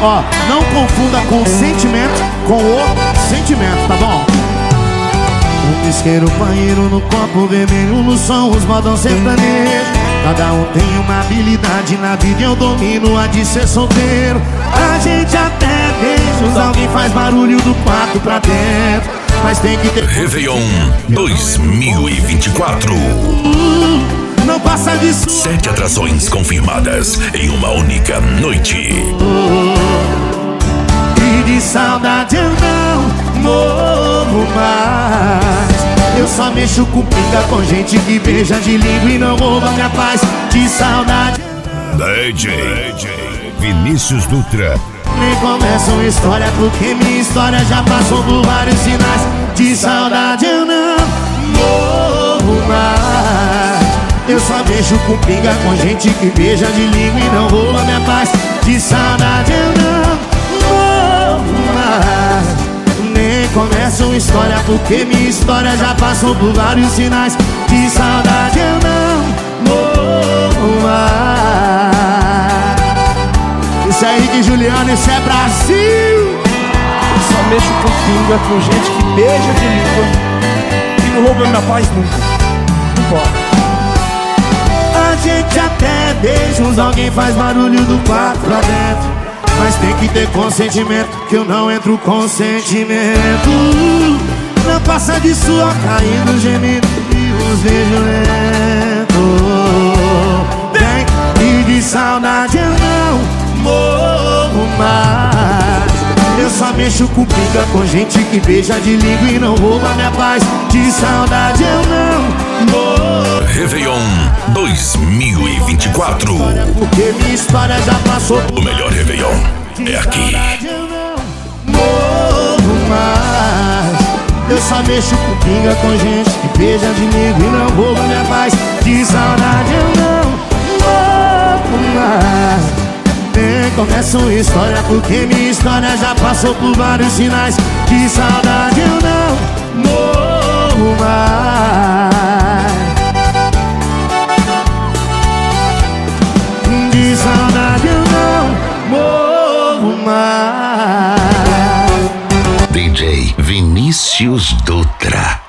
Ó, não confunda consentimento com o sentimento, tá bom? Um isqueiro, banheiro no copo vermelho, no som os modão sertanejo. Cada um tem uma habilidade na vida e eu domino a de ser solteiro. A gente até beijos, alguém faz barulho do quarto pra dentro, mas tem que ter Réveillon 2024. Não passa disso. 7 atrações confirmadas em uma única noite. E de saudade eu não morro mais. Eu só mexo com pinga com gente que beija de língua e não rouba minha paz. De saudade DJ Vinícius Dutra. nem começa uma história, porque minha história já passou por vários sinais. De saudade eu não morro mais. Eu só mexo com pinga com gente que beija de língua e não rouba minha paz. De saudade eu não morro mais. Nem começa uma história, porque minha história já passou por vários sinais. De saudade eu não morro mais. Isso é Henrique e Juliano, isso é Brasil. Só mexo com pinga com gente que beija de língua e não rouba minha paz nunca. Não pode. A gente até beijos, alguém faz barulho do quarto pra dentro, mas tem que ter consentimento, que eu não entro com sentimento. Não passa disso, ó, caindo, gemido e os beijos lentos. Vem, e de saudade eu não morro mais. Eu só mexo com pinga com gente que beija de língua e não rouba minha paz. De saudade eu não morro. Réveillon 2024. Porque minha história já passou. O melhor Réveillon é aqui. Eu não morro mais. Eu só mexo com pinga com gente que beija de língua e não rouba minha paz. De saudade eu não morro mais. Nem começa uma história, porque minha história já passou por vários sinais. De saudade eu não morro mais. De saudade eu não morro mais. DJ Vinícius Dutra.